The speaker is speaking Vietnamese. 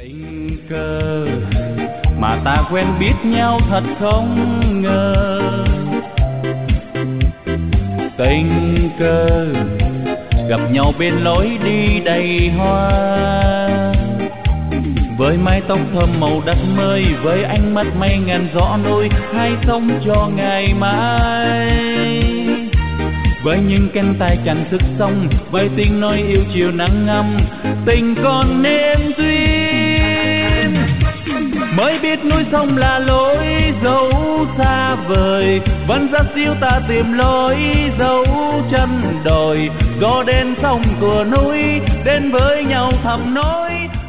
Tình cờ mà ta quen biết nhau thật không ngờ, tình cờ gặp nhau bên lối đi đầy hoa, với mái tóc thơm màu đất mới, với ánh mắt mây ngàn gió nối, hãy sống cho ngày mai. Với những cánh tay chẳng thức sông, với tiếng nói yêu chiều nắng ngâm, tình còn nên duyên. Mới biết núi sông là lối dấu xa vời, vẫn dắt dìu ta tìm lối dấu chân đồi. Gió đến sông của núi, đến với nhau thầm nói.